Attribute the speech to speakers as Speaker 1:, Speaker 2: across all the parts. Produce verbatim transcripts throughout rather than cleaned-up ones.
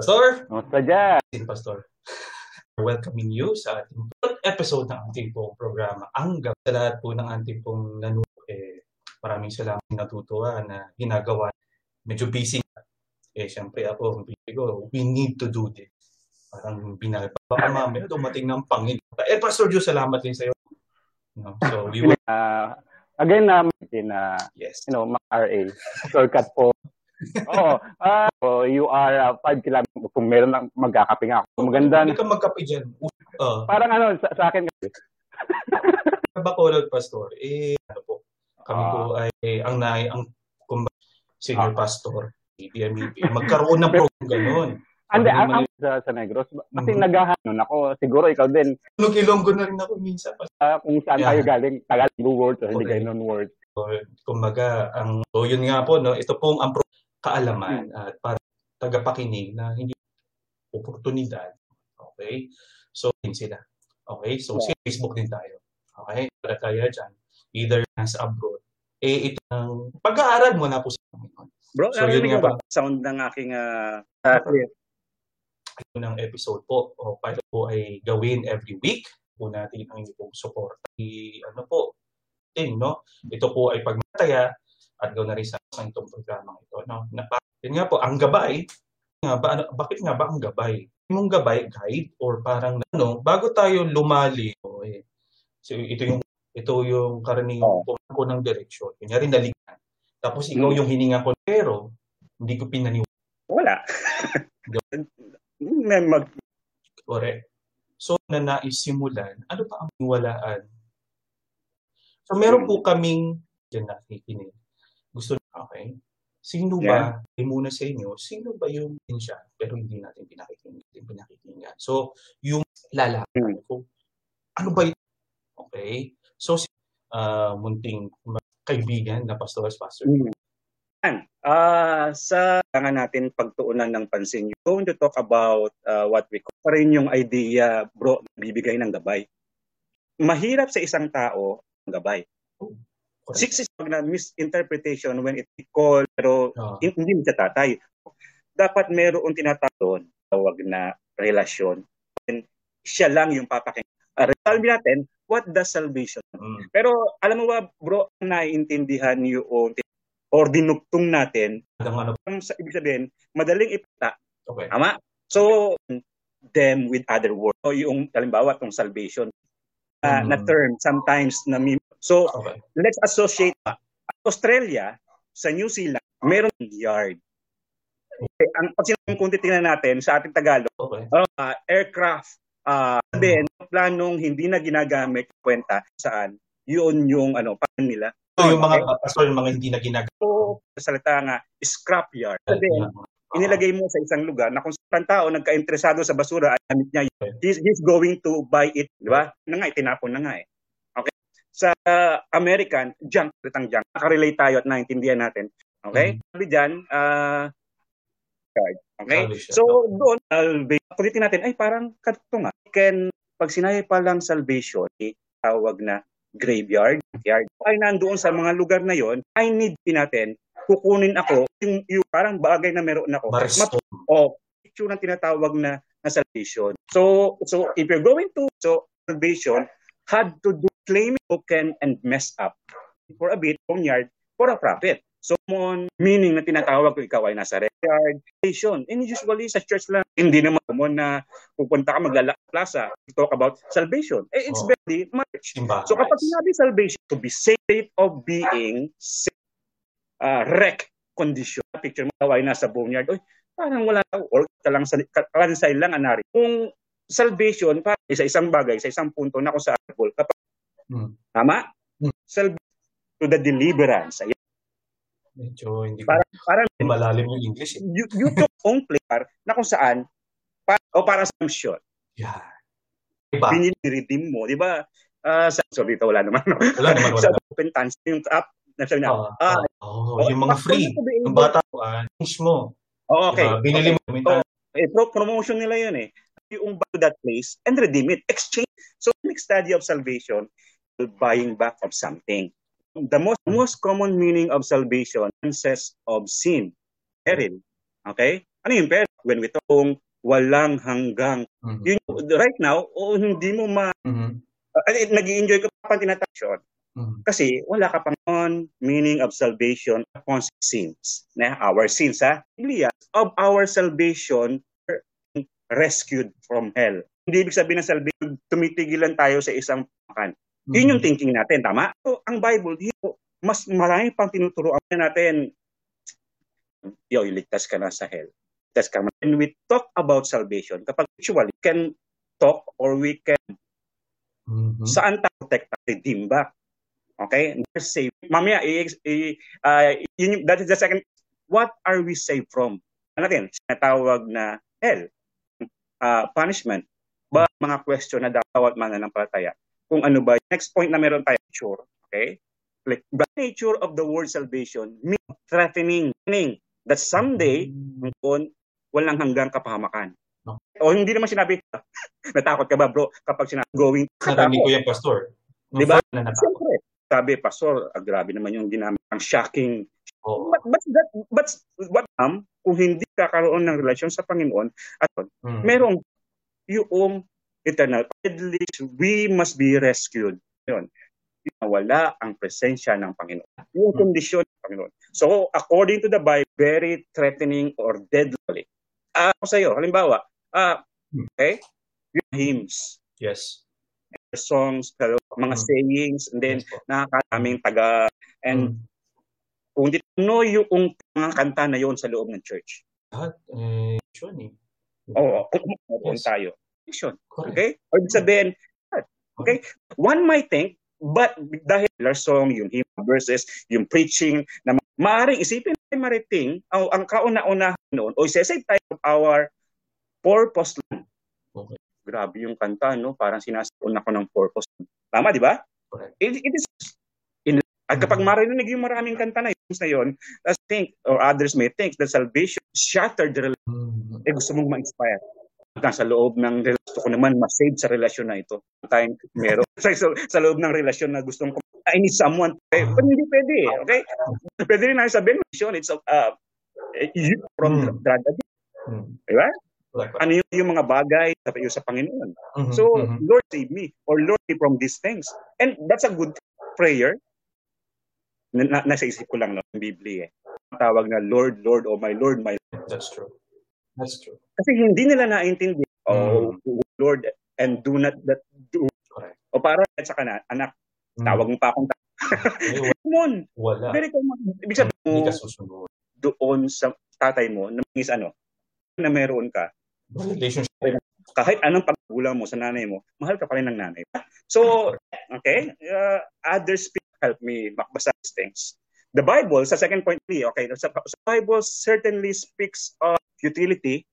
Speaker 1: Pastor?
Speaker 2: Kamusta dyan?
Speaker 1: Pastor. Welcoming you sa ating episode ng ating pong programa. Ang gab sa lahat po ng ating pong nanonood, eh, maraming salamat natutuwa na ginagawa. Medyo busy. Eh, syempre ako, ko, we need to do this. Parang binalip. Baka mamaya dumating ng Panginoon. Eh, Pastor Joe, salamat din sa'yo. No? So, we will...
Speaker 2: Uh, again, um, in, uh,
Speaker 1: yes.
Speaker 2: You know, R A, shortcut po. Oo. Uh, so you are uh, five kilometers. Kung meron lang magkakape nga ako. Maganda.
Speaker 1: Hindi ka magkape dyan. Uh,
Speaker 2: Parang ano, sa, sa akin kasi.
Speaker 1: Bacolod, Pastor. Eh, ano po. Kami uh, po ay, eh, ang nai, ang kumbaga, senior uh, pastor. B M E P. Magkaroon ng program gano'n.
Speaker 2: Hindi, ang, ang sa, sa Negros. Kasi mm-hmm. naghahanon ako. Siguro ikaw din.
Speaker 1: Ilonggo na rin ako minsan.
Speaker 2: Uh, kung saan yeah. tayo galing. Tagalog word o hindi kayo non-word.
Speaker 1: Kumbaga, ang, so yun nga po, no, ito pong ang kaalaman at para tagapakinig na hindi oportunidad. Okay? So, din sila. Okay? So, yeah. Facebook din tayo. Okay? Para tayo dyan. Either nasa abroad. Eh, ito ang pag-aaral mo na po sa Panginoon.
Speaker 3: Bro, so, yun nga ba? Sound ng aking uh, uh,
Speaker 1: ito ng episode po. O, para po ay gawin every week. Po natin ang inyong support. I, ano po, din, no? Ito po ay pagmataya at gawin na rin sa itong programa ito. No? Na, yun nga po, ang gabay, nga ba, ano, bakit nga ba ang gabay? Yung gabay, guide, or parang, ano, bago tayo lumali, oh, eh, so ito yung, ito yung karaniwang oh. ko ng direksyon. Kunyari, naligan. Tapos ikaw hmm. yung hininga ko, pero hindi ko pinaniwala.
Speaker 3: Wala. Mag-
Speaker 1: Correct. So, na naisimulan, ano pa ang walaan? So, meron po kaming, dyan nakikinig. Gusto na, okay? Sino ba, yeah. muna sa inyo, sino ba yung siya, pero hindi natin pinakikinggan, hindi pinakikinggan. So, yung lalaki ko, ano ba yun? Okay? So, uh, munting kaibigan na pastors, pastor.
Speaker 3: Mm. Uh, sa kailangan natin pagtuunan ng pansin, you're going to talk about uh, what we call, pa rin yung idea, bro, bibigay ng gabay. Mahirap sa isang tao ang gabay. Oh. Six is na misinterpretation when it call pero oh. hindi mo sa tatay. Dapat meron tinatawag tawag na relasyon. And siya lang yung papakinggan. Uh, Sabi natin, what does salvation? Mm. Pero alam mo ba, bro, naiintindihan yung or dinugtong natin.
Speaker 1: Ano?
Speaker 3: Sa ibig sabihin, madaling ipita.
Speaker 1: Okay.
Speaker 3: Tama? So, them with other words. So, yung, halimbawa, itong salvation uh, mm. na term, sometimes na so, okay. Let's associate uh, Australia sa New Zealand, meron yard. Okay. Ang pag sinabing kung titingnan natin sa ating Tagalog, okay. uh, aircraft, uh, then, planong hindi na ginagamit, kwenta saan, yun yung ano, paano nila.
Speaker 1: So, yung mga pastor, yung mga hindi na ginagamit.
Speaker 3: So, salita nga, scrap yard. And then, inilagay mo sa isang lugar na kung saan tao nagka-interesado sa basura at gamit niya, he's, he's going to buy it, di ba? Na nga, itinapon na nga eh. Okay? Sa uh, American, junk, litang junk. Nakarelate tayo at naintindihan natin. Okay? Mm-hmm. Sabi dyan, uh, okay? Salvation. So, doon, uh, kulitin natin, ay parang kato nga. Can, pag sinabi pa lang salvation, eh, tawag na graveyard, yard. Ay nandoon sa mga lugar na yon, I need natin, kukunin ako, yung, yung parang bagay na meron ako. Map- o, picture ng tinatawag na, na salvation. So, so if you're going to, so salvation, had to do claim token and mess up for a bit, yard, for a profit. So, mon, meaning na tinatawag ko ikaw ay nasa yard, salvation. And usually sa church lang, hindi naman mo na pupunta ka maglalak plaza, talk about salvation. Eh, it's oh. very much. So, kapag sinabi salvation, to be state of being uh, wreck condition. Picture mo, ikaw ay nasa boneyard, oy, parang wala ka, or kalang kalansay lang anari. Kung salvation, parang isa isang bagay, sa isang punto na kung sa arbol, kapag, hmm. tama? Hmm. Salvation to the deliverance. Ayan.
Speaker 1: Medyo hindi
Speaker 3: para, para,
Speaker 1: malalim yung English. Eh.
Speaker 3: You, you took own player na kung saan, para, o para sa shot.
Speaker 1: Yeah. Diba?
Speaker 3: Binili-redeem mo, di ba? Uh, sa, so dito wala naman. No?
Speaker 1: Wala naman, wala
Speaker 3: sa open tans, yung app, nasabi na,
Speaker 1: uh, ah, oh, oh, yung mga free, yung bata, uh, mo.
Speaker 3: Oh, okay.
Speaker 1: Diba? Binili mo.
Speaker 3: Oh, eh, promotion nila yun eh. Yung back to that place and redeem it, exchange. So, next study of salvation, buying back of something. The most most common meaning of salvation says of sin. Peril. Okay? Ano yung peril? when we talk walang hanggang.
Speaker 1: Mm-hmm.
Speaker 3: Yun, right now, oh, hindi mo ma...
Speaker 1: Mm-hmm.
Speaker 3: Uh, nag-i-enjoy ka pa tinatouch.
Speaker 1: Mm-hmm.
Speaker 3: Kasi wala ka pang on meaning of salvation upon sins. Na our sins, ha? Biblia, of our salvation, rescued from hell. Hindi ibig sabihin ng salvation, tumitigilan tayo sa isang pamakan. Mm-hmm. Yun yung thinking natin, tama? So, ang Bible, dito, mas marami pang tinuturoan natin. Yo, iligtas ka na sa hell. Iligtas ka na. When we talk about salvation, kapag actually we can talk or we can mm-hmm. saan tayo protect, redeem back. Okay? We're saved. Mamaya, i, i, uh, yun, that is the second. What are we saved from? Ano natin? Sinatawag na hell. Uh, punishment. Ba, mga question na dapat mananampalataya. Kung ano ba. Next point na meron tayo. Nature. Okay? Like, the nature of the word salvation means threatening. Meaning that someday, kung walang hanggang kapahamakan. No. O hindi naman sinabi, natakot ka ba bro kapag sinabi going?
Speaker 1: Narinig ko yung pastor.
Speaker 3: Di ba? Siyempre. Sabi, pastor, ah, grabe naman yung ginamit. Ang shocking. Oh. But, but, that, but what um, kung hindi kakaroon ng relasyon sa Panginoon, at mm. merong yung eternal, we must be rescued. Yun. Wala ang presensya ng Panginoon. Yung kondisyon ng Panginoon. So, according to the Bible, very threatening or deadly. Ah, uh, sa'yo, halimbawa, ah, uh, okay, yung hymns.
Speaker 1: Yes.
Speaker 3: Songs, mga mm. sayings, and then yes, nakakaraming taga, and mm. kung dito no yung mga kanta na yon sa loob ng church.
Speaker 1: At, eh, yun eh.
Speaker 3: Oo, kung yes. tayo. Okay? Or sabihin, okay? One might think, but dahil our song, yung hymn verses, yung preaching, na maaaring isipin ay mariting, ang, ang kauna-una noon, o isesave tayo of our purpose lang.
Speaker 1: Okay.
Speaker 3: Grabe yung kanta, no? Parang sinasaon ako ng purpose. Tama, di ba?
Speaker 1: Correct.
Speaker 3: It, it is, in, at kapag marinig yung maraming kanta na yun, na yun, I think, or others may think, that salvation shattered the relation. Mm-hmm. Eh, gusto mong ma-inspire. Sa loob ng relasyon, gusto ko naman ma-save sa relasyon na ito. Time, meron. sa, sa loob ng relasyon na gustong, I need someone. Eh, but hindi pwede, okay? Pwede rin natin sabihin, it's uh, you from mm. drug addict. Mm. Diba? Like, ano yung, yung mga bagay yung sa Panginoon. Mm-hmm, so, mm-hmm. Lord save me, or Lord save from these things. And that's a good prayer. Na, na, nasa isip ko lang no, ng Biblia eh. Tawag na Lord, Lord, oh my Lord, my Lord.
Speaker 1: That's true. That's true.
Speaker 3: Kasi hindi nila naintindi, oh, mm. Lord, and do not that do. Correct. O parang at saka na, anak, mm. tawag mo pa akong tawag. Wala. Wala. Very common. Ibig sabihin mo, doon sa tatay mo, na is ano, na meron ka,
Speaker 1: relationship.
Speaker 3: Kahit anong paggulang mo sa nanay mo, mahal ka pa rin ng nanay. So, okay, uh, others help me makbasa these things. The Bible, sa second point three, okay, sa, sa Bible certainly speaks of futility.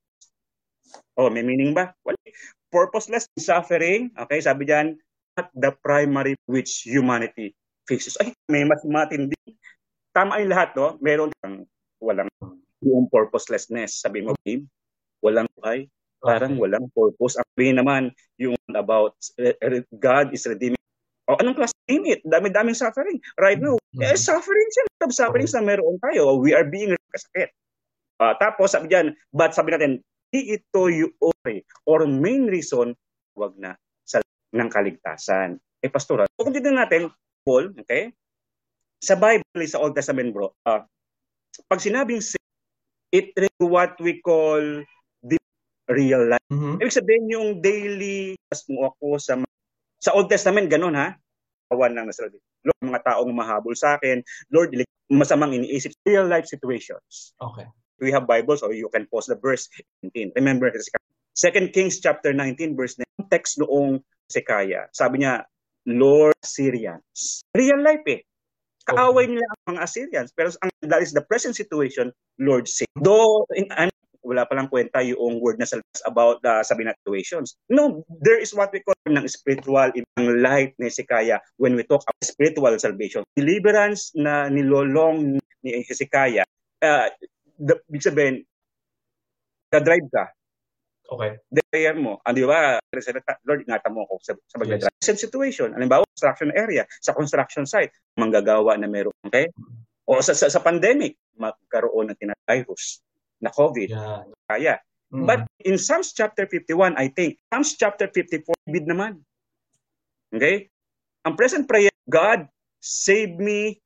Speaker 3: Oh, may meaning ba? Well, purposeless suffering, okay, sabi diyan, not the primary which humanity faces. Ay, may mas matindi. Tama yung lahat, no? Meron kang walang yung purposelessness. Sabi mo, Kim, walang buhay. Parang walang purpose. Ang sabihin naman, yung about uh, God is redeeming. O, anong class? Name it. Dami-daming suffering. Right now, mm-hmm. eh, suffering siya. Suffering sa meron tayo. We are being kasakit. Uh, tapos, sabi dyan, but sabi natin, di ito yung okay, or main reason, wag na sa ng kaligtasan. Eh, pastoral. Kung dito natin, Paul, okay? Sa Bible, sa Old Testament, bro, uh, pag sinabing sin, it is what we call the real life. Mm-hmm. Ibig sabihin yung daily, as mo ako sa sa Old Testament, ganun ha? Awan lang na sila. Lord, mga taong mahabol sa akin, Lord, masamang iniisip, real life situations.
Speaker 1: Okay.
Speaker 3: We have Bibles, or you can pause the verse nineteen. Remember, Second Kings chapter nineteen, verse nine, text noong Hezekiah. Sabi niya, Lord, Assyrians. Real life eh. Kaaway nila ang mga Assyrians. Pero ang, that is the present situation, Lord save. Though, in, ano, wala palang kwenta yung word na salvas about uh, sabi na situations. No, there is what we call ng spiritual, ng light ni Hezekiah when we talk about spiritual salvation. Deliverance na nilolong ni Hezekiah, uh, the, big sabihin, na-drive ka.
Speaker 1: Okay.
Speaker 3: Prayer mo. Ano ba? Lord, ingatan mo ako sa, sa pag-drive. Yes. Same situation. Halimbawa, construction area, sa construction site, manggagawa na meron. Okay? O sa, sa, sa pandemic, magkaroon ng tinatay virus na COVID. Yeah. Kaya. Mm-hmm. But in Psalms chapter fifty-one, I think, Psalms chapter fifty-four, bid naman. Okay? Ang present prayer, God, save me.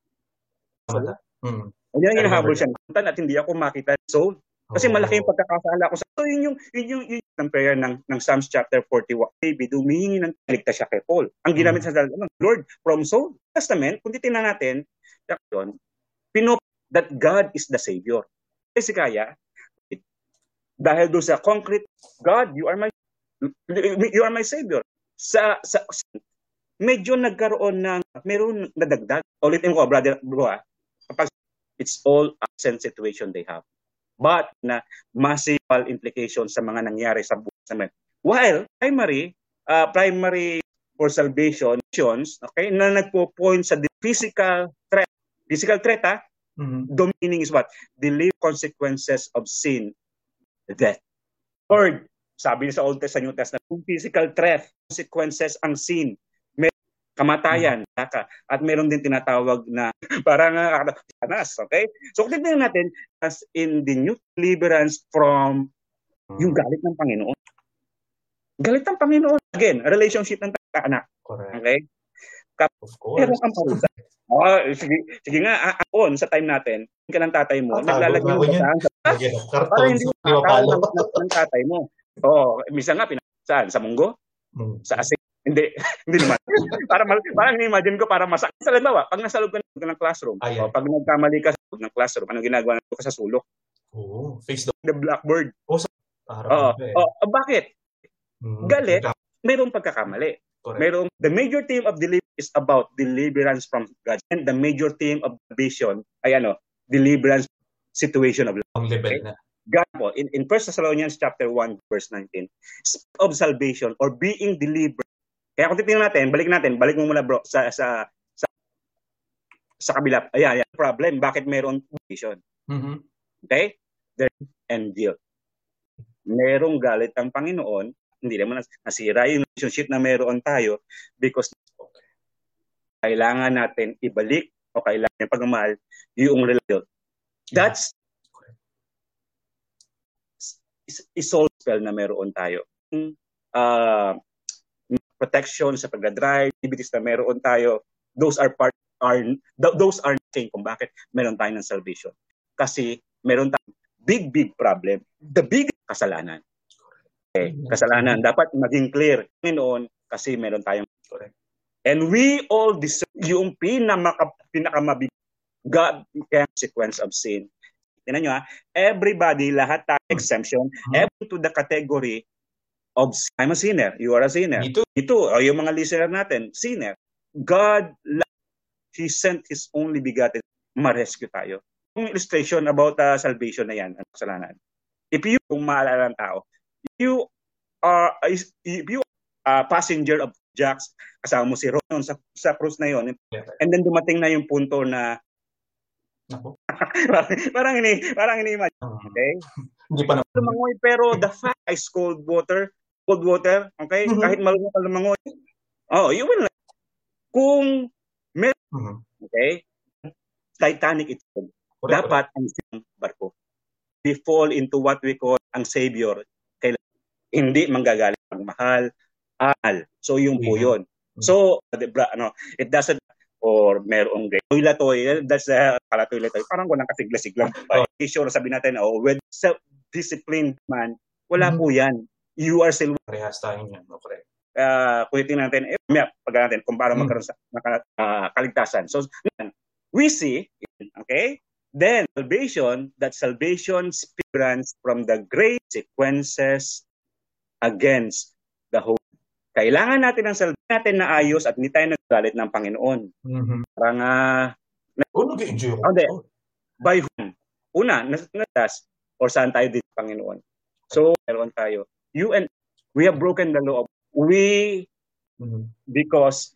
Speaker 1: Mm-hmm.
Speaker 3: Yan yung hinahabol siya at hindi ako makita soul. Kasi oh. malaki yung pagkakasala ko sa so yun yung yun yung, yun yung prayer ng ng Psalms chapter forty-one. David humihingi ng ligtas siya kay Paul. Ang ginamit mm. sa dalawang Lord from soul. Testament, kung titingnan natin, yun, pinop that God is the Savior. Kasi kaya dahil doon sa concrete, God, you are my you are my Savior. Sa sa medyo nagkaroon ng meron nadagdag. Ulitin ko, brother, bro, ah. Kapag it's all absent situation they have. But na massive implications sa mga nangyari sa buhay sa men. While primary, uh, primary for salvation, okay, na nagpo-point sa the physical threat. Physical threat, ha? Mm-hmm. The meaning is what? The live consequences of sin, death. Third, sabi sa Old Testament, New Testament, physical threat, consequences ang sin. Kamatayan, mm-hmm. at meron din tinatawag na parang uh, sanas, okay? So kung tignan natin as in the new deliverance from mm-hmm. yung galit ng Panginoon. Galit ng Panginoon. Again, relationship ng anak.
Speaker 1: Correct.
Speaker 3: Okay? Kap- of course. Pero ang parusa. Oh, sige, sige nga, on sa time natin, ka ng tatay mo, oh, naglalagay mo sa para hindi mo makakala ng tatay mo. Oo, oh, misa nga, pinasaan? Sa munggo? Hmm. Sa asik? Hindi, hindi naman. para parang ni-imagine ko para masak. Sa halimbawa, pag nasa loob ka ng classroom, o pag nagkamali ka sa loob ng classroom, anong ginagawa ka sa sulok?
Speaker 1: Oo, oh, face the,
Speaker 3: the blackboard.
Speaker 1: Oh,
Speaker 3: oh, oh, oh, bakit? Hmm. Galit, mayroong pagkakamali. Correct. Mayroong, the major theme of deliverance is about deliverance from God. And the major theme of vision ay ano, deliverance situation of life.
Speaker 1: Ang level okay? na.
Speaker 3: God po, in, in First Thessalonians chapter one, verse nineteen, of salvation or being delivered. Kaya kung titingnan natin, balik natin, balik mo muna bro, sa sa sa, sa kabila. Ayan, ayan, problem, bakit mayroon vision? Mm-hmm. Okay? There and guilt. Merong galit ang Panginoon, hindi naman nasira yung relationship na meron tayo because kailangan natin ibalik o kailangan pagmamahal yung relationship. That's isolve spell na meron tayo. Uh, protection sa pagdadrive, activities na meron tayo, those are part are those are saying kung bakit meron tayo ng salvation. Kasi meron tayong big big problem, the big kasalanan. Okay, kasalanan dapat maging clear noon kasi meron tayong correct. And we all deserve yung pinaka pinakamabig God consequence of sin. Tingnan nyo ha, everybody, lahat tayo exemption, mm-hmm. every to the category of I'm a sinner, you are a sinner. Ito, ito o yung mga listener natin, sinner. God, He sent His only begotten, ma-rescue tayo. Yung illustration about uh, salvation na yan, ang kasalanan. If you, kung maalala ng tao, if you are, if you are a passenger of Jax, kasama mo si Ron sa, sa cruise na yon, and then dumating na yung punto na parang, parang ini parang ini-imagine, okay?
Speaker 1: Hindi pa naman
Speaker 3: lumangoy, pero the fact is cold water, cold water, okay? Mm-hmm. Kahit malunod ka lumangoy, oh, you will kung mer mm-hmm. okay? Titanic ito. Correct, dapat correct. Ang barko. We fall into what we call ang savior. Kailangan hindi manggagaling ang mahal, al. So yung po yun. Mm-hmm. So, ano, it doesn't or merong gay. Toy-la-toy, that's the uh, toy-la-toy. Parang walang kasigla-siglang. Oh. Sure, sabi natin, oh, with self-disciplined man, wala mm-hmm. po yan. You are still...
Speaker 1: Parehas tayo yan, okay.
Speaker 3: Uh, kung tingnan natin, eh, pag natin, kung paano mm-hmm. magkaroon sa maka, uh, kaligtasan. So, we see, okay, then salvation, that salvation speaks from the great sequences against the whole. Kailangan natin ang salvation natin na ayos at hindi tayo nagagalit ng Panginoon. Mm-hmm. Parang, uh,
Speaker 1: oh, nag-enjoy ako.
Speaker 3: Okay. By whom? Una, natas, or saan tayo dito, Panginoon? So, meron tayo. You and, we have broken the law. We, mm-hmm. because,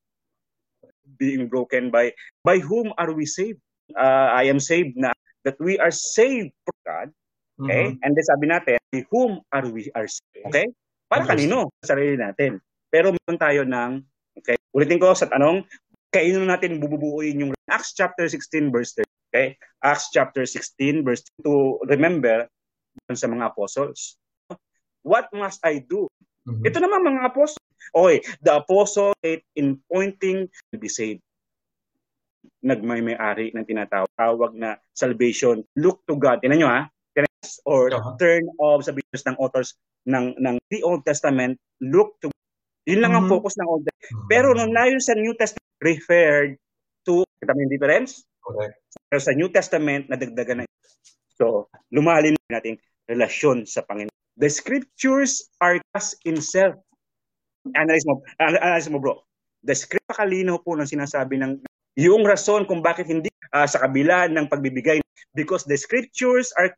Speaker 3: being broken by, by whom are we saved? Uh, I am saved na, that we are saved from God. Okay? Mm-hmm. And then sabi natin, by whom are we are saved? Okay? Para kanino? Sarili natin. Pero meron tayo ng, okay, ulitin ko sa tanong, kaino natin bububuuin yung Acts chapter sixteen verse thirty. Okay? Acts chapter sixteen verse two. To remember, sa mga apostles. What must I do?
Speaker 1: Mhm.
Speaker 3: Ito naman mga apostles. Okay, the apostle in pointing to be saved. Nagmay-may-ari ng tinatawag na salvation. Look to God. Tingnan nyo ha. Or
Speaker 1: Uh-huh.
Speaker 3: turn of sabihin ng authors ng ng the Old Testament, look to God. Yun lang ang
Speaker 1: Mhm.
Speaker 3: focus ng Old Testament. Pero nung layo sa New Testament, referred to, kita mo yung difference?
Speaker 1: Correct.
Speaker 3: Pero sa New Testament, nadagdagan na. So, lumalim natin relasyon sa Panginoon. The scriptures are us in self. Analyze mo, analyze mo bro. The script, pakalino po ng sinasabi ng yung rason kung bakit hindi uh, sa kabila ng pagbibigay. Because the scriptures are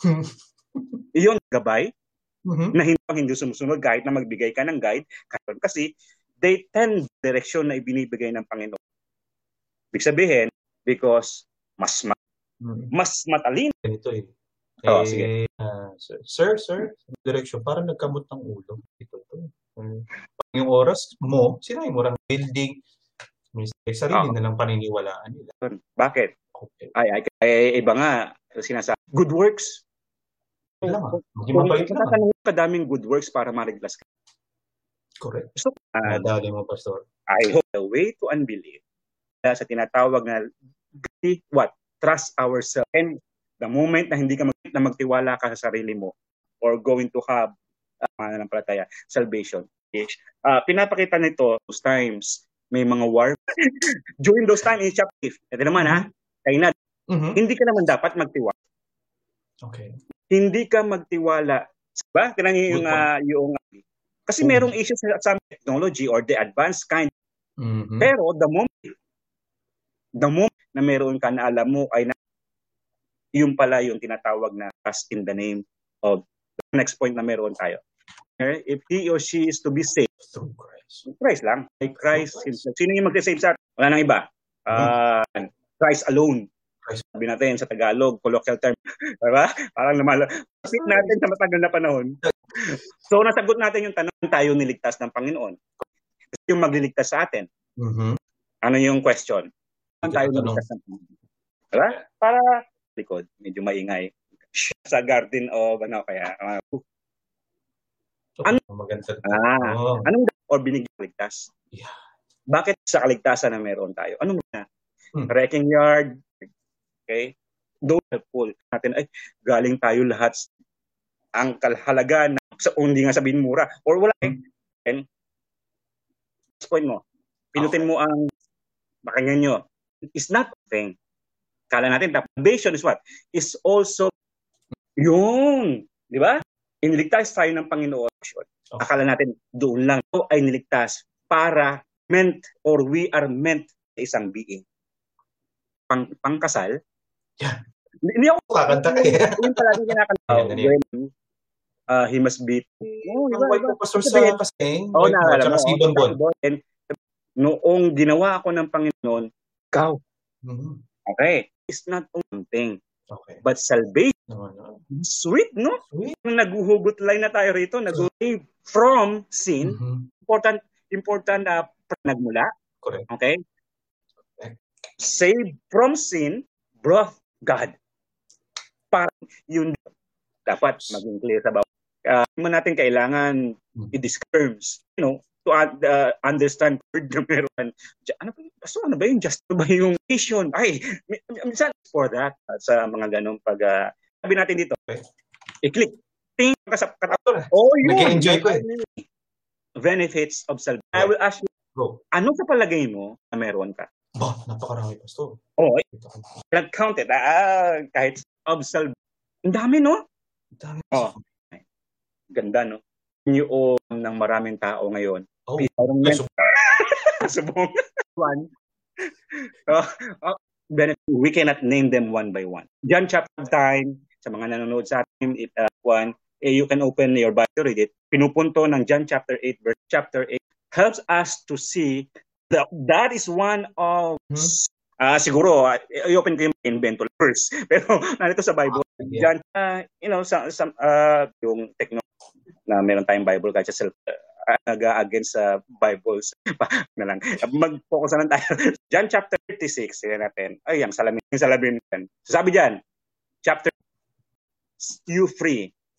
Speaker 3: iyon gabay
Speaker 1: Mhm.
Speaker 3: na hindi pang hindi sumusunod kahit na magbigay ka ng guide. Kasi they tend direksyon na ibinibigay ng Panginoon. Ibig sabihin, because mas ma-
Speaker 1: Mhm.
Speaker 3: mas matalino.
Speaker 1: Ganito eh.
Speaker 3: Oh,
Speaker 1: eh
Speaker 3: sige.
Speaker 1: ah, sir, sir, sir, direction, parang nagkamot ng ulo. Ito to. Um, yung oras mo, sinabi mo lang building, may sarili
Speaker 3: Oh.
Speaker 1: na lang paniniwalaan nila.
Speaker 3: Bakit?
Speaker 1: Okay.
Speaker 3: Ay, ay, ay, iba nga, sinasabi, good works.
Speaker 1: Kailan nga? Maging
Speaker 3: Kung
Speaker 1: mabait naman.
Speaker 3: tatanungin ka daming good works para ma-reglas ka.
Speaker 1: Correct.
Speaker 3: So, uh,
Speaker 1: Nadali mo, Pastor.
Speaker 3: I hope the way to unbelief sa tinatawag na what? Trust ourselves. And the moment na hindi ka mag, na magtiwala ka sa sarili mo or going to have uh, mananampalataya, salvation. Uh, pinapakita nito those times may mga war. During those times in chapter eight, ito naman ha, kaya na,
Speaker 1: Mhm.
Speaker 3: hindi ka naman dapat magtiwala.
Speaker 1: Okay.
Speaker 3: Hindi ka magtiwala. Diba? Tingnan niyo yung,
Speaker 1: Good point.
Speaker 3: uh, yung kasi
Speaker 1: Mhm.
Speaker 3: merong issues sa some technology or the advanced kind.
Speaker 1: Mhm.
Speaker 3: Pero the moment the moment na meron ka na alam mo ay na, yung pala yung tinatawag na trust in the name of the next point na meron tayo. Okay? If he or she is to be saved,
Speaker 1: Through Christ.
Speaker 3: Christ lang. By Christ
Speaker 1: Christ.
Speaker 3: himself. Sino yung mag-save sa atin? Wala nang iba. Uh, Christ alone.
Speaker 1: Christ.
Speaker 3: Sabi natin sa Tagalog, colloquial term. Diba? Parang lumala. Speak natin sa matagal na panahon. So, nasagot natin yung tanong, tayo niligtas ng Panginoon. Yung magliligtas sa atin.
Speaker 1: Mhm.
Speaker 3: Ano yung question? Saan tayo niligtas ng Panginoon? Diba? Para, likod, medyo maingay. Sa garden of, ano, kaya, uh,
Speaker 1: ano? Maganda.
Speaker 3: Ah,
Speaker 1: Oh.
Speaker 3: anong or binigyan ligtas?
Speaker 1: Yeah.
Speaker 3: Bakit sa kaligtasan na meron tayo? Ano muna?
Speaker 1: Hmm.
Speaker 3: Wrecking yard. Okay? Don't helpful natin ay galing tayo lahat ang kahalaga na sa hindi nga sabihin mura or wala eh. And point mo. Pinutin
Speaker 1: Okay.
Speaker 3: mo ang pakinggan nyo. It's not a thing. Kala natin the foundation is what? Is also yung, di ba? Iniligtas tayo ng Panginoon.
Speaker 1: Okay.
Speaker 3: Akala natin doon lang ito ay niligtas para meant or we are meant sa isang being. Pang, pangkasal.
Speaker 1: Yeah.
Speaker 3: Hindi ako
Speaker 1: kakanta ka eh.
Speaker 3: Yung palagi kinakanta.
Speaker 1: Ayan, ayan.
Speaker 3: Uh, he must be. Oh,
Speaker 1: Ang white ko, Pastor, sa kasing.
Speaker 3: Oh,
Speaker 1: White mo,
Speaker 3: naalala
Speaker 1: tsaka
Speaker 3: mo.
Speaker 1: si Bonbon.
Speaker 3: And noong ginawa ako ng Panginoon, ikaw.
Speaker 1: Mhm.
Speaker 3: Okay. It's not one thing.
Speaker 1: Okay.
Speaker 3: But salvation.
Speaker 1: No, no.
Speaker 3: Sweet, no?
Speaker 1: Sweet.
Speaker 3: Naguhugot line na tayo rito. Nag-save from sin.
Speaker 1: Mhm.
Speaker 3: Important, important na uh, nagmula.
Speaker 1: Correct.
Speaker 3: Okay?
Speaker 1: Correct.
Speaker 3: Save from sin, brought God. Para yun dapat maging clear sa bawat. Uh, natin kailangan
Speaker 1: Hmm.
Speaker 3: i-discourse, you know, to uh, understand word na meron. Ano ba, so ano ba yung just ba yung vision? Ay, minsan for that, uh, sa mga ganong pag, uh, sabi natin dito,
Speaker 1: okay.
Speaker 3: I-click. Tingin ka sa
Speaker 1: katapos.
Speaker 3: Oh, yun.
Speaker 1: Nag-enjoy ko eh.
Speaker 3: Benefits of salvation. I will ask you,
Speaker 1: Bro.
Speaker 3: ano sa palagay mo na meron ka?
Speaker 1: Ba, napakarami, Pastor.
Speaker 3: Oh, let's count it. Ah, kahit of salvation. Ang dami, no?
Speaker 1: Ang dami.
Speaker 3: Oh. Ganda, no? Yung ng maraming tao ngayon.
Speaker 1: Oh,
Speaker 3: men- subong. One. Uh, uh, we cannot name them one by one. John chapter time, sa mga nanonood sa atin, it, uh, one, eh, you can open your Bible to read it. Pinupunto ng John chapter eight, verse chapter eight, helps us to see that that is one of hmm? Uh, siguro, uh, i-open ko yung invento first. Pero, narito sa Bible, ah, yeah. John, uh, you know, sa, sa, uh, yung technology na meron tayong Bible kahit sa self, uh, nag-against sa uh, Bibles. na lang. Mag-focus na lang tayo. John chapter thirty-six, tignan natin. Ay, yung salamin, yung salamin. So, sabi dyan, chapter, you free.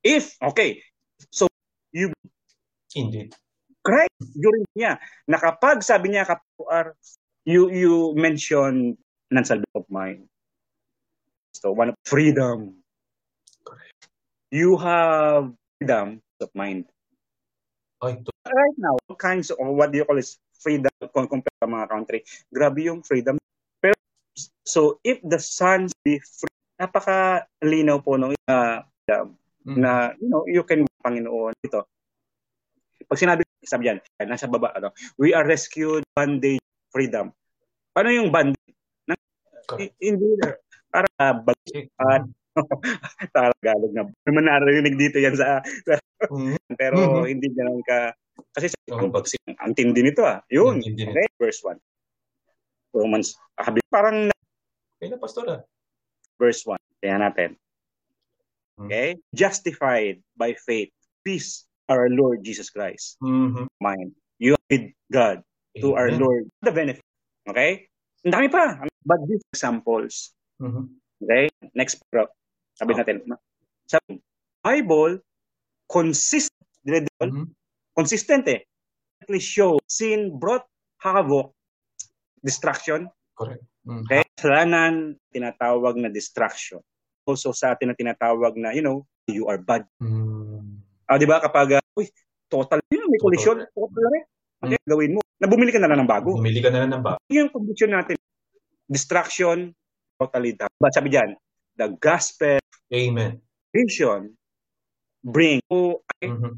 Speaker 3: If, okay, so you
Speaker 1: Indeed.
Speaker 3: Christ during niya, na kapag sabi niya, kapag you, you mention non-salvation of mind. So, one of freedom.
Speaker 1: Correct.
Speaker 3: You have freedom of mind.
Speaker 1: Ay, to-
Speaker 3: Right now, all kinds of, what do you call this, freedom compared to mga country. Grabe yung freedom. Pero, so, if the Son be free, napaka-linaw po nung uh, mm. na, you know, you can, Panginoon, ito. Pag sinabi, sabi yan, nasa baba, ano, we are rescued, bondage, freedom. Ano yung bondage? Na, hindi, para, uh, bag, uh, Tagalog na. Naman narinig dito yan sa, mm-hmm. pero mm-hmm. hindi ganun ka, kasi sa, oh, ang, ang tindi nito ah. Yun, okay, verse one. Romans, ah, parang,
Speaker 1: okay na, pastor ah.
Speaker 3: Verse one, kaya natin. Okay? Mm-hmm. Justified by faith, peace, our Lord Jesus Christ.
Speaker 1: Mm-hmm.
Speaker 3: Mind. You are with God to Amen. Our Lord. The benefit. Okay? Ang dami pa. But these examples.
Speaker 1: Mm-hmm.
Speaker 3: Okay? Next paragraph. Sabi natin. Sa Bible, consistent. Mm-hmm. Consistent eh. Show sin brought havoc, destruction.
Speaker 1: Correct. Mm-hmm.
Speaker 3: Okay? Kasalanan, tinatawag na destruction. Also sa atin na tinatawag na, you know, you are bad.
Speaker 1: Mm-hmm.
Speaker 3: Ah, di ba kapag, uh, uy, total, yun, may collision, total rin. Okay, mm. gawin mo. Nabumili ka na lang ng bago.
Speaker 1: Bumili ka na lang ng bago.
Speaker 3: Yung condition natin, distraction, totally down. But sabi dyan, the gospel,
Speaker 1: Amen.
Speaker 3: vision, bring, oh, okay,
Speaker 1: mm-hmm.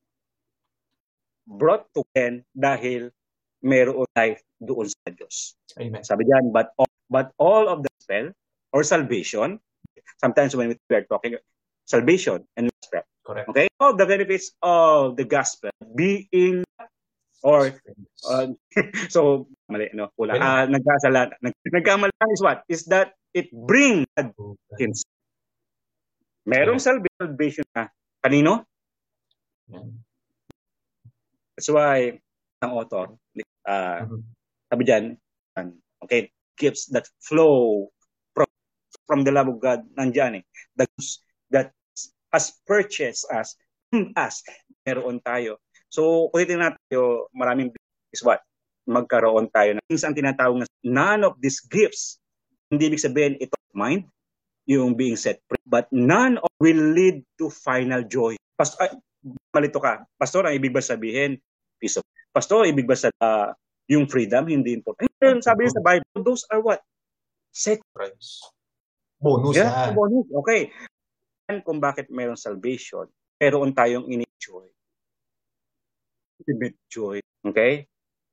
Speaker 3: brought to end dahil mayroon life doon sa Diyos.
Speaker 1: Amen.
Speaker 3: Sabi dyan, but all, but all of the gospel or salvation, sometimes when we are talking salvation and gospel,
Speaker 1: correct.
Speaker 3: Okay? All the benefits of the gospel being or uh, so mali no pula ah uh, nagkasala nag, nagkamalan is what is that it brings himself. Merong yeah. salvation na kanino?
Speaker 1: Yeah.
Speaker 3: That's why ang author uh, mm-hmm. sabi diyan okay, gifts that flow from from the love of God nandiyan eh that that has purchased us, us, meron tayo. So, kung titignan natin, maraming is what? Magkaroon tayo. Na ang tinatawag na none of these gifts, hindi ibig sabihin ito mind, yung being set free, but none of will lead to final joy. Pastor, ay, malito ka. Pastor, ang ibig ba sabihin? Peace of. Pastor, ibig ba sa uh, yung freedom, hindi important. Ayun, sabi sa Bible, those are what? Set
Speaker 1: price. Bonus
Speaker 3: yeah,
Speaker 1: na.
Speaker 3: Bonus, okay. Kung bakit mayroong salvation, meron tayong ini-joy. Ultimate joy. Okay?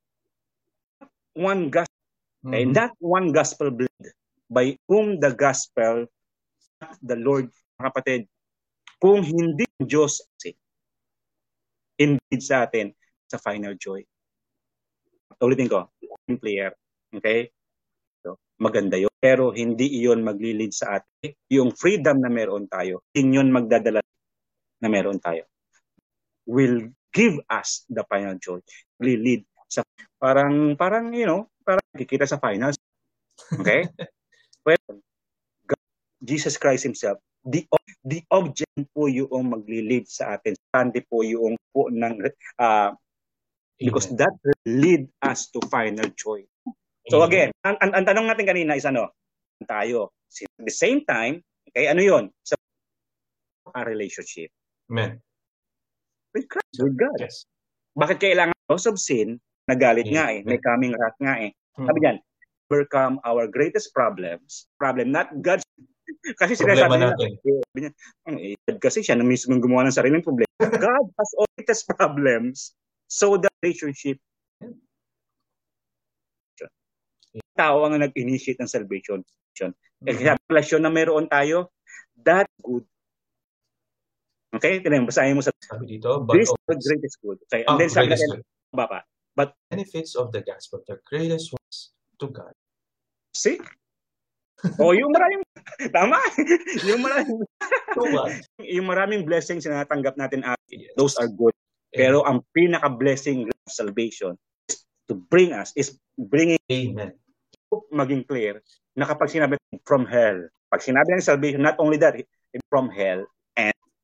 Speaker 3: One gospel. Okay? Mm-hmm. That one gospel blood by whom the gospel, the Lord, mga kapatid, kung hindi Diyos, indeed sa atin, sa final joy. Ulitin ko, player. Okay? So, maganda yun. Pero hindi iyon maglilid sa atin. Yung freedom na meron tayo, hindi yun magdadala na meron tayo. Will give us the final joy. Will lead sa parang parang you know, parang kikita sa finals. Okay? Well, God, Jesus Christ himself, the the object po yung maglilid sa atin. Hindi po yung po ng uh, because that will lead us to final joy. So again, ang, ang, ang tanong natin kanina is ano? Tayo. At the same time, okay, ano yun? So, a relationship.
Speaker 1: Amen.
Speaker 3: With Christ, with God.
Speaker 1: Yes.
Speaker 3: Bakit kailangan because of sin? Nagalit yeah. nga eh. May coming wrath nga eh. Hmm. Sabi diyan, overcome our greatest problems. Problem, not God's. Kasi sinasabi niya, eh, kasi siya na mismo gumawa ng sariling problema. God has all greatest problems. So the relationship tao ang nag-initiate ng salvation. Mm-hmm. Kaya relasyon na mayroon tayo, that's good. Okay? Kaya basahin mo sa
Speaker 1: sabi dito, but
Speaker 3: this is the greatest good. Okay? And oh, then sabi natin, baba. But
Speaker 1: benefits of the gospel, the greatest ones to God.
Speaker 3: See? O, oh, yung maraming, tama, yung maraming, yung maraming blessings na natanggap natin, yes. Those are good. Pero ang pinaka-blessing of salvation is to bring us, is bringing,
Speaker 1: amen.
Speaker 3: Maging clear, na kapag sinabi from hell, pag sinabi ng salvation, not only that, from hell and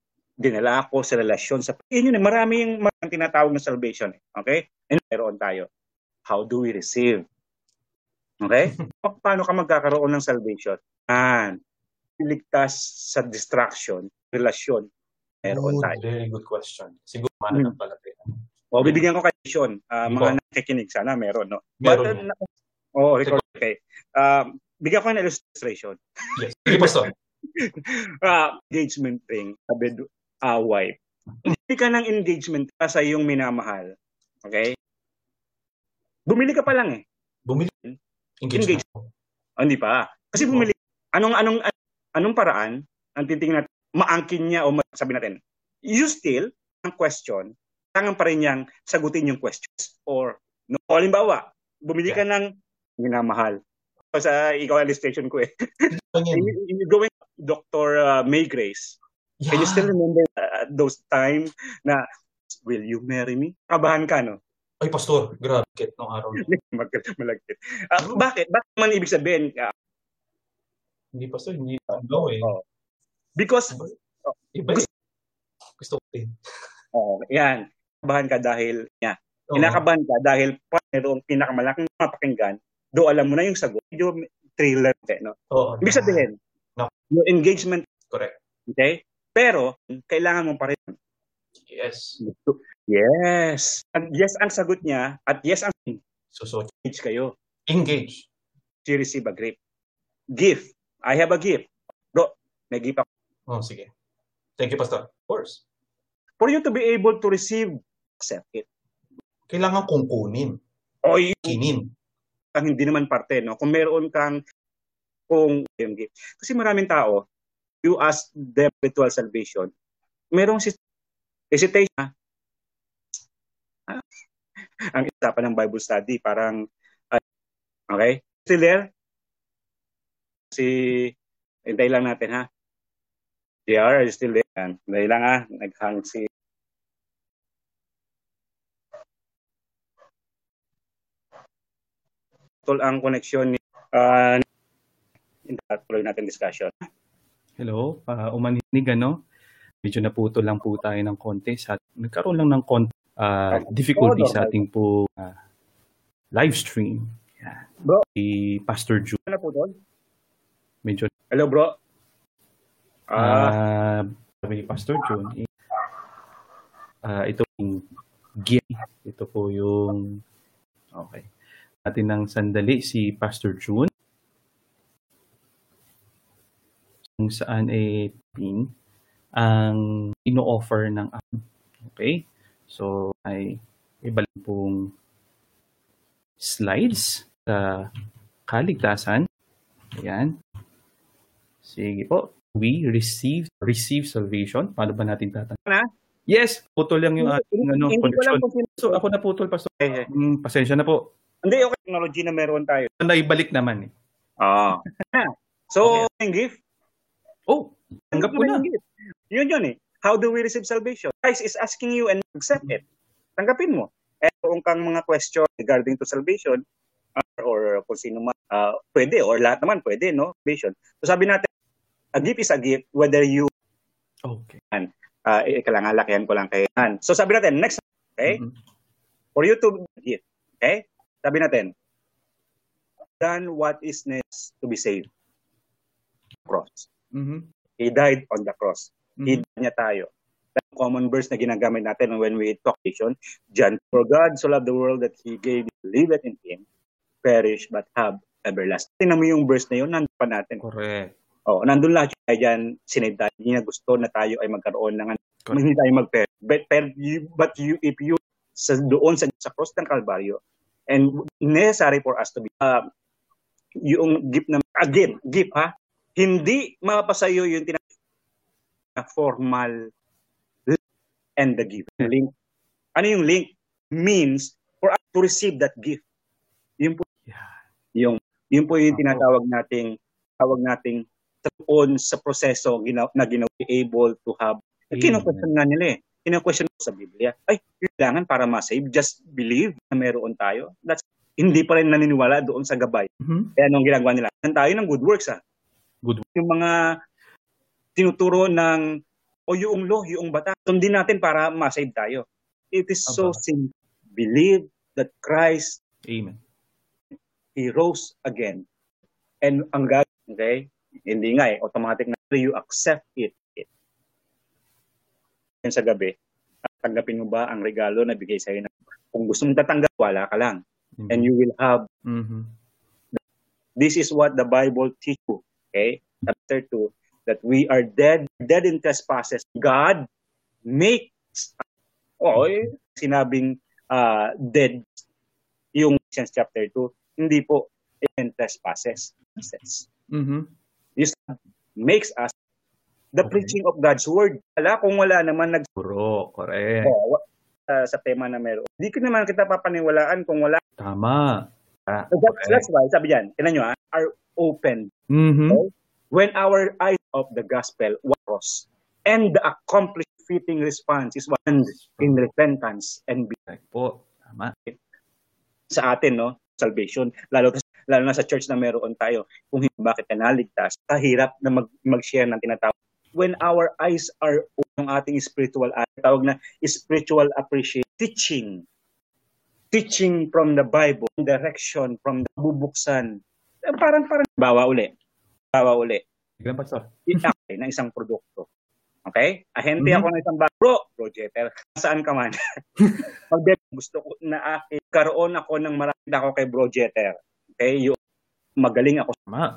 Speaker 3: dinala ako sa relasyon sa yun yun, maraming maraming tinatawag na salvation, okay? And meron tayo. How do we receive? Okay? Paano ka magkakaroon ng salvation? And ligtas sa distraction, relasyon, meron
Speaker 1: Good,
Speaker 3: tayo.
Speaker 1: very good question. Siguro mana ng palapit.
Speaker 3: O, bibigyan ko kayo question. Uh,
Speaker 1: Di
Speaker 3: mga
Speaker 1: ba?
Speaker 3: nakikinig sana meron, no?
Speaker 1: Meron.
Speaker 3: But, uh, oh, record, okay. Um, bigyan ko ng illustration.
Speaker 1: Yes. Sige, Pastor.
Speaker 3: uh, engagement ring, sabi, uh, wife. Hindi ka ng engagement sa iyong minamahal. Okay? Bumili ka pa lang eh.
Speaker 1: Bumili.
Speaker 3: Engagement. Oh, hindi pa. Kasi bumili. Anong, anong, anong paraan ang titingnan natin? Maangkin niya o sabi natin, you still, ang question, kailangan pa rin niyang sagutin yung questions. Or, no, halimbawa, bumili ka ng minamahal. Sa ikaw illustration ko eh. You're going Doctor Uh, May Grace. Yeah. Can you still remember uh, those time na, will you marry me? Kabahan ka, no?
Speaker 1: Ay, Pastor, grabe kit nung araw.
Speaker 3: Malagkit. Uh, bakit? Bakit man ibig sabihin? Uh,
Speaker 1: hindi, Pastor, hindi daw eh.
Speaker 3: Oh. Because,
Speaker 1: oh, iba gusto, gusto ko din.
Speaker 3: Oh, yan. Kabahan ka dahil, yeah. Kinakabahan ka dahil mayroong pinakamalaking mapakinggan, do alam mo na yung sagot. Yung thriller, eh, no?
Speaker 1: Oh,
Speaker 3: ibig sabihin,
Speaker 1: no.
Speaker 3: Yung engagement.
Speaker 1: Correct.
Speaker 3: Okay? Pero, kailangan mo pa rin.
Speaker 1: Yes.
Speaker 3: Yes. And yes ang sagot niya, at yes ang
Speaker 1: so, so
Speaker 3: engage kayo.
Speaker 1: Engage.
Speaker 3: You receive a gift. Gift. I have a gift. Bro, may gift ako.
Speaker 1: Oh, sige. Thank you, Pastor. Of course.
Speaker 3: For you to be able to receive, accept it.
Speaker 1: Kailangan kong kunin.
Speaker 3: O yung
Speaker 1: kinin.
Speaker 3: Ang hindi naman parte, no? Kung meron kang kung yung gift. Kasi maraming tao, you ask them spiritual salvation, merong hesitation. Ah, ang isapan ng Bible study, parang, uh, okay? Still there? Si, hintay lang natin, ha? J R, are you still there? Hintay lang, ha? Naghang si... Tol ang connection ni... Uh, tuloy natin discussion.
Speaker 4: Hello, uh, umaninig ano? Medyo naputo lang po tayo ng konti. Sa, nagkaroon lang ng konti uh, difficulty sa ating po uh, live stream. Yeah.
Speaker 3: Bro,
Speaker 4: si Pastor June.
Speaker 3: Ano po doon?
Speaker 4: Medyo.
Speaker 3: Hello, bro.
Speaker 4: Ah, uh, uh, Pastor June. Uh, ito yung gift. Ito po yung okay. Natin ng sandali si Pastor June. Kung saan ay pin ang ino-offer ng app. Okay? So, ay ibalik pong slides sa kaligtasan. Ayan. Sige po. We receive receive salvation. Paano ba natin tatanong?
Speaker 3: Na?
Speaker 4: Yes, putol lang yung ating ano, connection. So, ako naputol, Pastor.
Speaker 3: Eh, eh.
Speaker 4: Mm, pasensya na po.
Speaker 3: Hindi, okay. Technology na meron tayo.
Speaker 4: Naibalik naman eh.
Speaker 3: Ah. So, okay. Yung gift?
Speaker 4: Oh, tanggap ko na.
Speaker 3: Yun yun eh. How do we receive salvation? Christ is asking you and accept it. Tanggapin mo. Eh, kung kang mga question regarding to salvation, uh, or kung sino man, uh, pwede, or lahat naman pwede, no? Salvation. So sabi natin, a gift is a gift, whether you,
Speaker 4: okay.
Speaker 3: And, uh, eh, kailangan lakihan ko lang kayo. So sabi natin, next, okay? Mm-hmm. For you to give, okay? Sabi natin, done what is next to be saved. Cross.
Speaker 4: Mm-hmm.
Speaker 3: He died on the cross. Mm-hmm. He died niya tayo. That's the common verse na ginagamit natin when we talk salvation. John, for God so loved the world that He gave, believe it in Him, perish but have everlasting. Tingnan mo yung verse na yun, nandun pa natin.
Speaker 4: Correct.
Speaker 3: Oh, nandun lahat yung dyan, sinave tayo. Hindi na gusto na tayo ay magkaroon ng, correct. Hindi tayo mag-perish. But, but, you, but you, if you, sa doon sa, sa cross ng Calvario, and necessary for us to be, uh, yung gift na, again, gift ha, hindi mapapasayo yung tinatawag na formal and the gift. Link. Ano yung link? Means for us to receive that gift. Yun po,
Speaker 4: yeah.
Speaker 3: yung, yun po yung tinatawag nating, tawag nating on sa proseso gina, na ginawa able to have. Kino-question nga nila eh. Kino-question sa Biblia. Ay, kailangan para ma-save, just believe na meron tayo. That's, hindi pa rin naniniwala doon sa gabay.
Speaker 4: Mm-hmm.
Speaker 3: Kaya anong ginagawa nila? Tayo ng good works ah.
Speaker 4: Good.
Speaker 3: Yung mga tinuturo ng o yung law, yung bata. Sundin natin para ma-save tayo. It is so
Speaker 4: Aba.
Speaker 3: simple. Believe that Christ,
Speaker 4: Amen.
Speaker 3: He rose again. And ang gagawin, okay? Hindi nga eh, automatic na you accept it. Yan sa gabi, tanggapin mo ba ang regalo na bigay sa'yo? Kung gusto mong tatanggap, wala ka lang.
Speaker 4: Mhm.
Speaker 3: And you will have.
Speaker 4: Mhm.
Speaker 3: This is what the Bible teaches you. Okay? Chapter two, that we are dead, dead in trespasses. God makes, oh, eh, sinabing uh, dead yung Ephesians chapter two. Hindi po in trespasses.
Speaker 4: Mhm.
Speaker 3: This makes us the
Speaker 4: Okay.
Speaker 3: preaching of God's word. Wala kung wala naman nag
Speaker 4: Puro, correct.
Speaker 3: oh, uh, sa tema na meron. Hindi ko naman kita papaniwalaan kung wala.
Speaker 4: Tama. Ah,
Speaker 3: So that's,
Speaker 4: correct.
Speaker 3: that's why, sabi diyan, tingnan nyo ha, are open.
Speaker 4: Mhm.
Speaker 3: When our eyes of the gospel was and the accomplished fitting response is one in repentance and be
Speaker 4: Correct po. Tama.
Speaker 3: sa atin, no? Salvation. Lalo, lalo na sa church na meron tayo. Kung hindi, bakit ka naligtas? Kahirap na mag, mag-share ng tinatawag. When our eyes are open, ang ating spiritual eye, tawag na spiritual appreciation, teaching. Teaching from the Bible, direction from the bubuksan. Eh, Parang, parang, bawa uli. Bawa uli.
Speaker 4: Biglang pastor.
Speaker 3: I-apply ng isang produkto. Okay? Ahente
Speaker 4: Mhm.
Speaker 3: ako ng isang bago. Bro, bro, Jeter, saan ka man? Pag gusto ko na akin, karoon ako ng marami ako kay Bro Jeter. Okay? Yung magaling ako.
Speaker 4: Tama.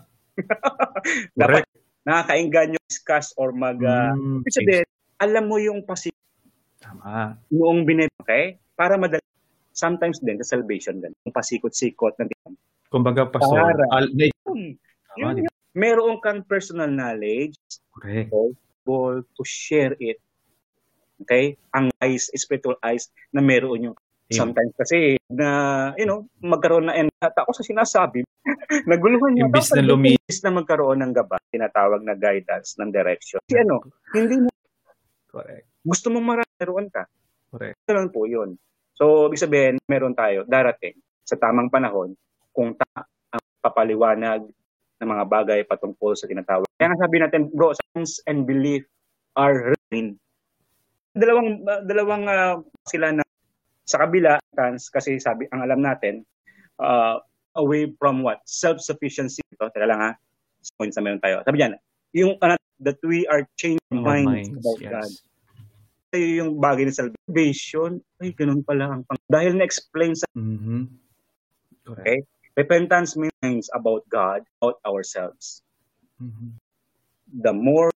Speaker 3: Dapat
Speaker 4: Correct.
Speaker 3: nakakainggan yung discuss or mag... Uh,
Speaker 4: Mm,
Speaker 3: ibig sabihin, alam mo yung pasi
Speaker 4: Tama.
Speaker 3: noong binib, okay? Para madali. Sometimes din, sa salvation din. Yung pasikot-sikot na din.
Speaker 4: Kumbaga, pastor,
Speaker 3: Para.
Speaker 4: al- na-
Speaker 3: Yun,
Speaker 4: tama,
Speaker 3: yun,
Speaker 4: di ba?
Speaker 3: yun. Meron kang personal knowledge
Speaker 4: Correct.
Speaker 3: able to share it. Okay? Ang eyes, spiritual eyes na meron yung
Speaker 4: Amen.
Speaker 3: sometimes kasi na, you know, magkaroon na, and ako sa sinasabi, naguluhan niya.
Speaker 4: Imbis na lumi-
Speaker 3: Imbis na magkaroon ng gaba, tinatawag na guidance, ng direction. Kasi ano, hindi mo,
Speaker 4: Correct.
Speaker 3: gusto mong marami, meron ka.
Speaker 4: Correct.
Speaker 3: Ganun po yun. So, ibig sabihin, meron tayo, darating, sa tamang panahon, kung ta ang papaliwanag ng mga bagay patungkol sa tinatawag. Kaya nga sabi natin, bro, science and belief are related. Dalawang, uh, dalawang uh, sila na sa kabila, kasi sabi, ang alam natin, uh, away from what? Self-sufficiency. Ito, teka lang ha, sa points na meron tayo. Sabi dyan, yung uh, that we are changing
Speaker 4: Our
Speaker 3: minds
Speaker 4: minds,
Speaker 3: about
Speaker 4: yes.
Speaker 3: God. Ito yung bagay ng salvation. Ay, ganun pala ang pang... Dahil na-explain sa...
Speaker 4: Mhm. Correct.
Speaker 3: Okay? Repentance means about God, about ourselves.
Speaker 4: Mhm.
Speaker 3: The more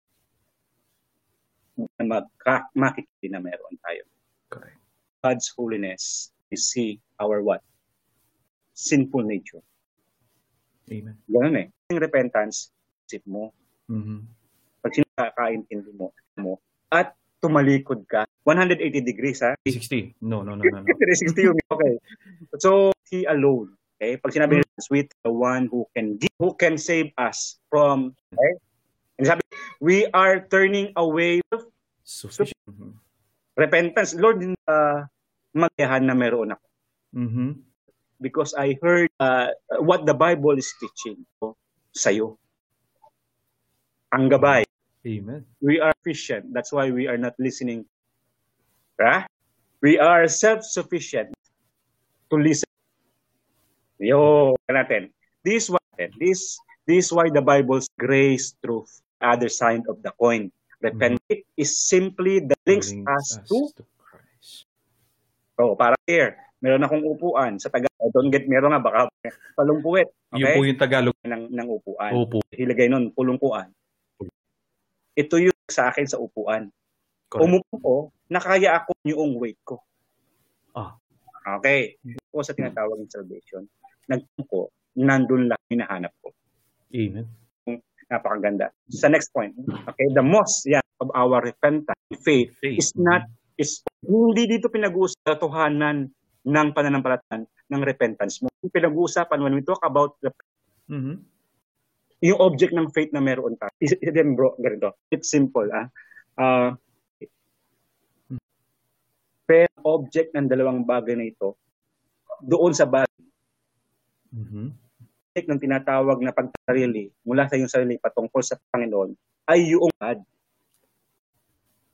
Speaker 3: na magka- makikita na meron tayo.
Speaker 4: Correct.
Speaker 3: God's holiness is see our what? Sinful nature.
Speaker 4: Amen.
Speaker 3: Ganun eh. Yung repentance, isip mo,
Speaker 4: Mhm.
Speaker 3: pag sinakaintindi mo, mo, at tumalikod ka, one hundred eighty degrees ha?
Speaker 4: sixty. No, no, no, no, no.
Speaker 3: three sixty yun. Okay. So, He alone. Okay? Pag sinabi nila, sweet, the one who can give, who can save us from, okay? And sabi, we are turning away
Speaker 4: Sufficient. Mhm.
Speaker 3: repentance. Lord, uh, magyahan na meron ako.
Speaker 4: Mhm.
Speaker 3: Because I heard uh, what the Bible is teaching ko sa'yo. Ang gabay.
Speaker 4: Amen.
Speaker 3: We are efficient. That's why we are not listening. Right? We are self-sufficient to listen. Yo, natin. This one, this this why the Bible's grace, truth, other side of the coin. Repent
Speaker 4: Mhm.
Speaker 3: is simply the links
Speaker 4: Links
Speaker 3: us
Speaker 4: us
Speaker 3: to.
Speaker 4: to Christ.
Speaker 3: Oh, para here. Meron akong upuan sa Tagalog. I don't get meron nga baka palungpuwet.
Speaker 4: Yun po
Speaker 3: Okay?
Speaker 4: yung Tagalog.
Speaker 3: Ng ng upuan.
Speaker 4: Opo.
Speaker 3: Ilagay nun, pulungkuan. Ito yung sa akin sa upuan.
Speaker 4: Correct.
Speaker 3: Umupo ko, nakaya ako yung weight ko.
Speaker 4: Ah.
Speaker 3: Okay. O sa tinatawag ng salvation. Nagpupo, nandun lang hinahanap ko.
Speaker 4: Amen.
Speaker 3: Napakaganda. Sa next point. Okay, the most yeah, of our repentance, faith,
Speaker 4: Faith.
Speaker 3: is not, is hindi dito pinag-uusapan katotohanan ng pananampalataya ng repentance mo. Pinag-uusapan when we talk about the,
Speaker 4: Mhm.
Speaker 3: yung object ng faith na meron tayo. Then bro, ganito. It's simple. Ah. Uh, pero object ng dalawang bagay na ito, doon sa bagay,
Speaker 4: Mhm.
Speaker 3: ng tinatawag na pagtarili mula sa iyong sarili patungkol sa Panginoon, ay yung God.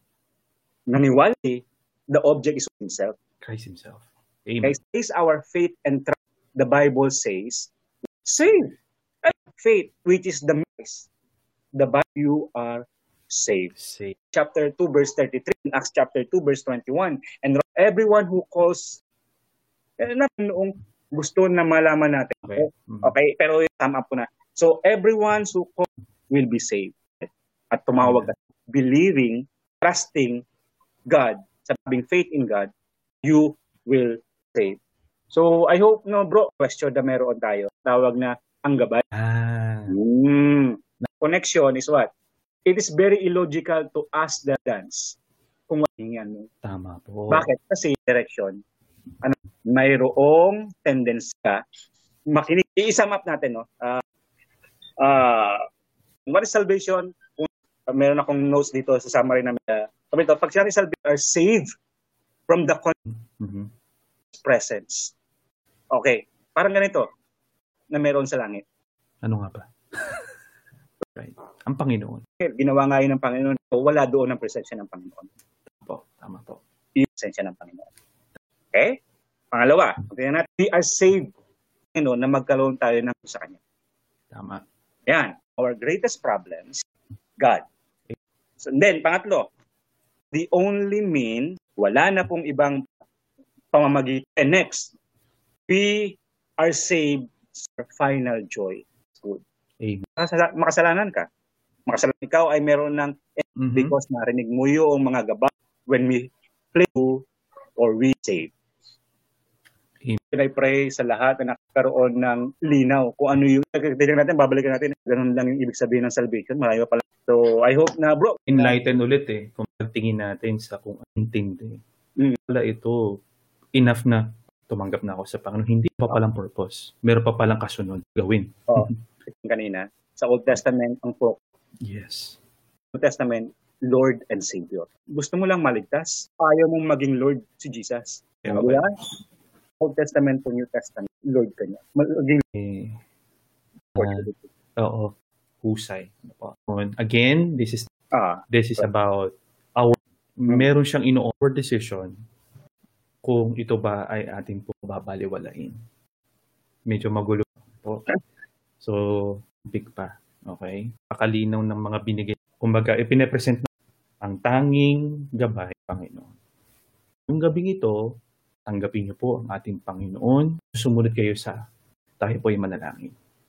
Speaker 3: naniwali, the object is himself.
Speaker 4: Christ himself. Amen.
Speaker 3: Okay, is our faith and trust. The Bible says, save. Faith, which is the Christ. The Bible, you are saved.
Speaker 4: Saved.
Speaker 3: Chapter two, verse thirty-three, Acts chapter two, verse twenty-one. And everyone who calls, eh, na noong gusto na malaman natin.
Speaker 4: Okay.
Speaker 3: Okay, pero tama po na. So, everyone who calls will be saved. At tumawag at believing, trusting God, sabing faith in God, you will save. So, I hope, no, bro, question na meron tayo. Tawag na ang gabay.
Speaker 4: Ah.
Speaker 3: Mm. Connection is what? It is very illogical to ask the dance kung yan mo.
Speaker 4: Tama po.
Speaker 3: Bakit? Kasi direction. Ano, mayroong tendency ka makinig. I-sum up natin, no? Uh, uh, what is salvation? Uh, meron akong notes dito sa summary namin. Uh, ito, pag siya salvation are saved from the
Speaker 4: mm-hmm.
Speaker 3: presence. Okay. Parang ganito na meron sa langit.
Speaker 4: Ano nga ba? Right. Ang Panginoon.
Speaker 3: Ginawa nga yun ng Panginoon. So, wala doon ang presensya ng Panginoon.
Speaker 4: Po, tama po.
Speaker 3: Yung presensya ng Panginoon. Okay? Pangalawa, tingnan natin, we are saved Panginoon na magkaroon tayo ng sa Kanya.
Speaker 4: Tama.
Speaker 3: Yan. Our greatest problems, God. So, then, pangatlo, the only mean, wala na pong ibang pamamagitan. And next, we are saved for final joy. Good.
Speaker 4: Amen.
Speaker 3: Makasala- makasalanan ka. Makasalanan ikaw ay meron ng
Speaker 4: Mm-hmm.
Speaker 3: because narinig mo yung mga gabay when we play or we save.
Speaker 4: Amen.
Speaker 3: I pray sa lahat na nakakaroon ng linaw kung ano yung tignan natin, babalikan natin. Ganun lang yung ibig sabihin ng salvation. Malayo pala. So, I hope na, bro.
Speaker 4: Enlighten ulit eh. Kung pagtingin natin sa kung intindi.
Speaker 3: Mm.
Speaker 4: Wala ito, enough na tumanggap na ako sa Panginoon. Hindi pa palang purpose. Meron pa palang kasunod gawin.
Speaker 3: Oh, kanina. Sa Old Testament, ang po.
Speaker 4: Yes.
Speaker 3: Old Testament, Lord and Savior. Gusto mo lang maligtas? Ayaw mong maging Lord si Jesus.
Speaker 4: Yeah,
Speaker 3: Okay. Diba? Old Testament to New Testament, Lord ka niya. Maging
Speaker 4: Eh, uh, oo. Husay. Again, this is
Speaker 3: ah,
Speaker 4: this is about our meron siyang ino-offer decision kung ito ba ay ating po babaliwalain. Medyo magulo po. So, big pa. Okay? Pakalinaw ng mga binigay. Kumbaga, ipine-present na ang tanging gabay, Panginoon. Yung gabing ito, tanggapin niyo po ang ating Panginoon. Sumunod kayo sa tayo po ay manalangin.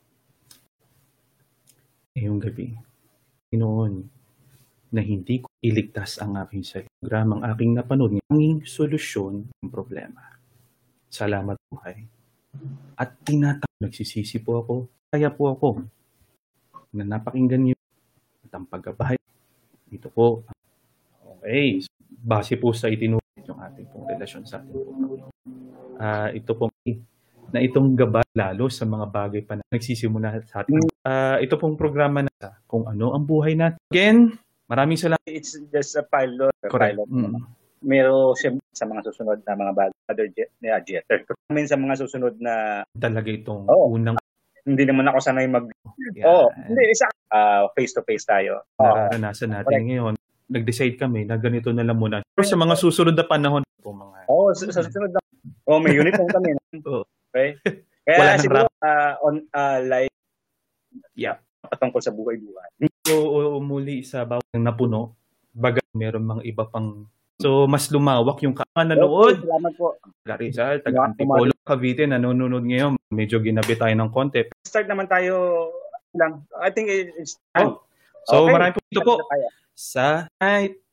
Speaker 4: Eh, yung gabi, Panginoon, na hindi ko iligtas ang aking sarili. Ang aking napanood, ang aking solusyon ng problema. Salamat po ay. At tinatawag, nagsisisi po ako, kaya po ako, na napakinggan niyo at ang paggabay. Ito po. Okay. So, base po sa itinulit yung ating pong relasyon sa ating pong uh, ito pong na itong gabay lalo sa mga bagay pa na nagsisimula sa ating. Uh, ito pong programa na kung ano ang buhay natin. Again, maraming salamat.
Speaker 3: it's just a pilot. A
Speaker 4: Correct.
Speaker 3: pilot.
Speaker 4: Mm.
Speaker 3: Meron siya sa mga susunod na mga bagay. Other jet, yeah, jet. Meron sa mga susunod na
Speaker 4: Talaga itong
Speaker 3: oh,
Speaker 4: unang
Speaker 3: hindi naman ako sanay mag
Speaker 4: yan,
Speaker 3: oh, hindi isa uh, face to face tayo. Oh.
Speaker 4: nararanasan natin
Speaker 3: Correct.
Speaker 4: ngayon. Nag-decide kami na ganito na lang muna. Or sa mga susunod na panahon po mga
Speaker 3: Oh, sa, sa susunod na. Oh, may uniform kami.
Speaker 4: oh,
Speaker 3: Okay? Kaya
Speaker 4: Wala nang
Speaker 3: siguro uh, on uh, like
Speaker 4: yeah.
Speaker 3: patungkol sa buhay-buhay.
Speaker 4: So, muli sa bawat ng napuno, baga meron mga iba pang so mas lumawak yung ka- nanonood.
Speaker 3: Okay, salamat po.
Speaker 4: Larissa, taga Antipolo, Cavite, nanonood ngayon. Medyo ginabi tayo ng konti.
Speaker 3: Start naman tayo lang. I think it's time.
Speaker 4: So,
Speaker 3: Okay.
Speaker 4: marami po ito po sa night.